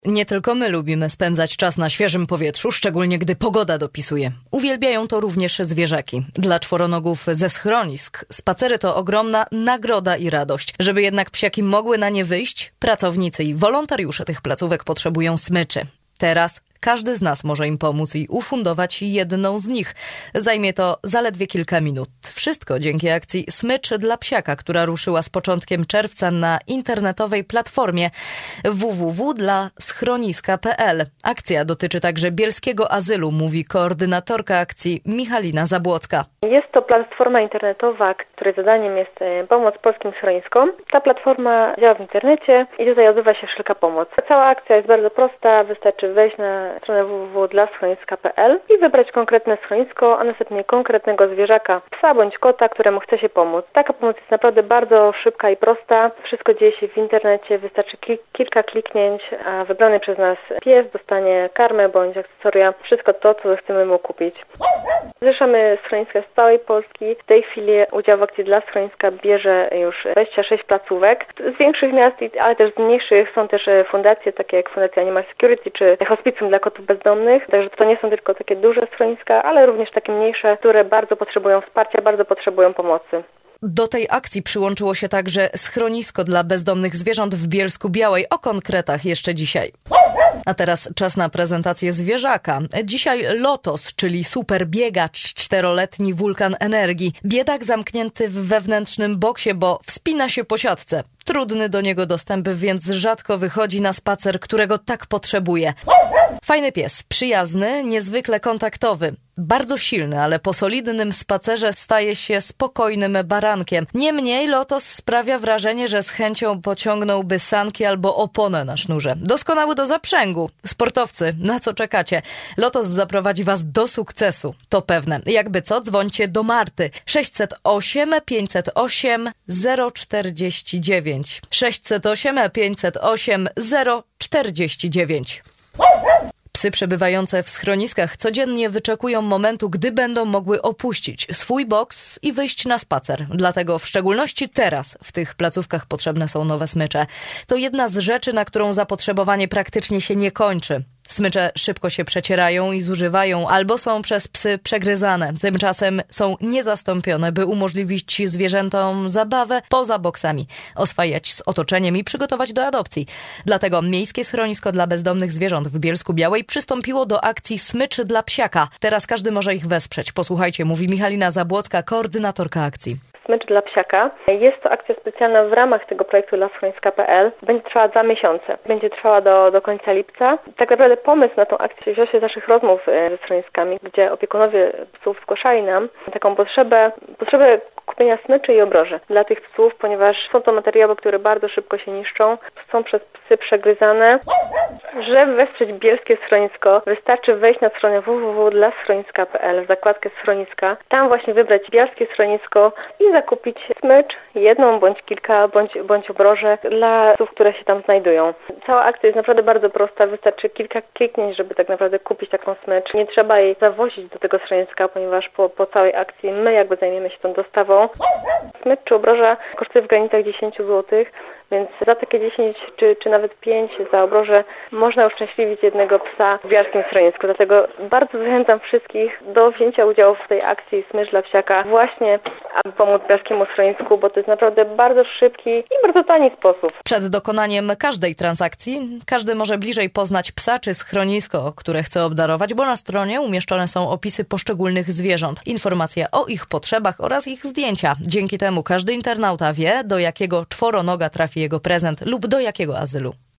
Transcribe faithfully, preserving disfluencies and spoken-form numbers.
Nie tylko my lubimy spędzać czas na świeżym powietrzu, szczególnie gdy pogoda dopisuje. Uwielbiają to również zwierzaki. Dla czworonogów ze schronisk spacery to ogromna nagroda i radość. Żeby jednak psiaki mogły na nie wyjść, pracownicy i wolontariusze tych placówek potrzebują smyczy. Teraz każdy z nas może im pomóc i ufundować jedną z nich. Zajmie to zaledwie kilka minut. Wszystko dzięki akcji Smycz dla psiaka, która ruszyła z początkiem czerwca na internetowej platformie w w w kropka dla schroniska kropka p l. Akcja dotyczy także bielskiego azylu, mówi koordynatorka akcji Michalina Zabłocka. Jest to platforma internetowa, której zadaniem jest pomoc polskim schroniskom. Ta platforma działa w internecie i tutaj odbywa się wszelka pomoc. Cała akcja jest bardzo prosta, wystarczy wejść na stronę w w w kropka dla schroniska kropka p l i wybrać konkretne schronisko, a następnie konkretnego zwierzaka, psa bądź kota, któremu chce się pomóc. Taka pomoc jest naprawdę bardzo szybka i prosta. Wszystko dzieje się w internecie, wystarczy klik, kilka kliknięć, a wybrany przez nas pies dostanie karmę bądź akcesoria, wszystko to, co chcemy mu kupić. Zrzeszamy schroniska z całej Polski. W tej chwili udział w akcji dla schroniska bierze już dwadzieścia sześć placówek. Z większych miast, ale też z mniejszych są też fundacje, takie jak Fundacja Animal Security czy Hospicjum dla kotów bezdomnych. Także to nie są tylko takie duże schroniska, ale również takie mniejsze, które bardzo potrzebują wsparcia, bardzo potrzebują pomocy. Do tej akcji przyłączyło się także schronisko dla bezdomnych zwierząt w Bielsku-Białej. O konkretach jeszcze dzisiaj. A teraz czas na prezentację zwierzaka. Dzisiaj Lotos, czyli super biegacz, czteroletni wulkan energii. Biedak zamknięty w wewnętrznym boksie, bo wspina się po siatce. Trudny do niego dostęp, więc rzadko wychodzi na spacer, którego tak potrzebuje. Fajny pies, przyjazny, niezwykle kontaktowy. Bardzo silny, ale po solidnym spacerze staje się spokojnym barankiem. Niemniej Lotos sprawia wrażenie, że z chęcią pociągnąłby sanki albo oponę na sznurze. Doskonały do zaprzęgu. Sportowcy, na co czekacie? Lotos zaprowadzi was do sukcesu, to pewne. Jakby co, dzwońcie do Marty. sześćset osiem pięćset osiem zero czterdzieści dziewięć. sześćset osiem pięćset osiem zero czterdzieści dziewięć. Psy przebywające w schroniskach codziennie wyczekują momentu, gdy będą mogły opuścić swój boks i wyjść na spacer. Dlatego w szczególności teraz w tych placówkach potrzebne są nowe smycze. To jedna z rzeczy, na którą zapotrzebowanie praktycznie się nie kończy. Smycze szybko się przecierają i zużywają albo są przez psy przegryzane. Tymczasem są niezastąpione, by umożliwić zwierzętom zabawę poza boksami, oswajać z otoczeniem i przygotować do adopcji. Dlatego Miejskie Schronisko dla Bezdomnych Zwierząt w Bielsku-Białej przystąpiło do akcji Smycz dla psiaka. Teraz każdy może ich wesprzeć. Posłuchajcie, mówi Michalina Zabłocka, koordynatorka akcji. Smycz dla psiaka. Jest to akcja specjalna w ramach tego projektu dla schroniska kropka p l. Będzie trwała dwa miesiące. Będzie trwała do, do końca lipca. Tak naprawdę pomysł na tą akcję wziął się z naszych rozmów ze schroniskami, gdzie opiekunowie psów zgłaszali nam taką potrzebę, potrzebę kupienia smyczy i obroży dla tych psów, ponieważ są to materiały, które bardzo szybko się niszczą, są przez psy przegryzane. Żeby wesprzeć Bielskie Schronisko, wystarczy wejść na stronę w w w kropka dla schroniska kropka p l, w zakładkę schroniska, tam właśnie wybrać Bielskie Schronisko i zakupić smycz, jedną bądź kilka, bądź, bądź obroże dla psów, które się tam znajdują. Cała akcja jest naprawdę bardzo prosta, wystarczy kilka kliknięć, żeby tak naprawdę kupić taką smycz. Nie trzeba jej zawozić do tego schroniska, ponieważ po, po całej akcji my jakby zajmiemy się tą dostawą. Smycz czy obroża kosztuje w granicach dziesięć złotych, więc za takie dziesięć czy, czy nawet pięć za obroże można uszczęśliwić jednego psa w bielskim schronisku. Dlatego bardzo zachęcam wszystkich do wzięcia udziału w tej akcji Smycz dla psiaka właśnie, aby pomóc bielskiemu schronisku, bo to jest naprawdę bardzo szybki i bardzo tani sposób. Przed dokonaniem każdej transakcji każdy może bliżej poznać psa czy schronisko, które chce obdarować, bo na stronie umieszczone są opisy poszczególnych zwierząt, informacje o ich potrzebach oraz ich zdjęcia. Dzięki temu każdy internauta wie, do jakiego czworonoga trafi jego prezent lub do jakiego azylu.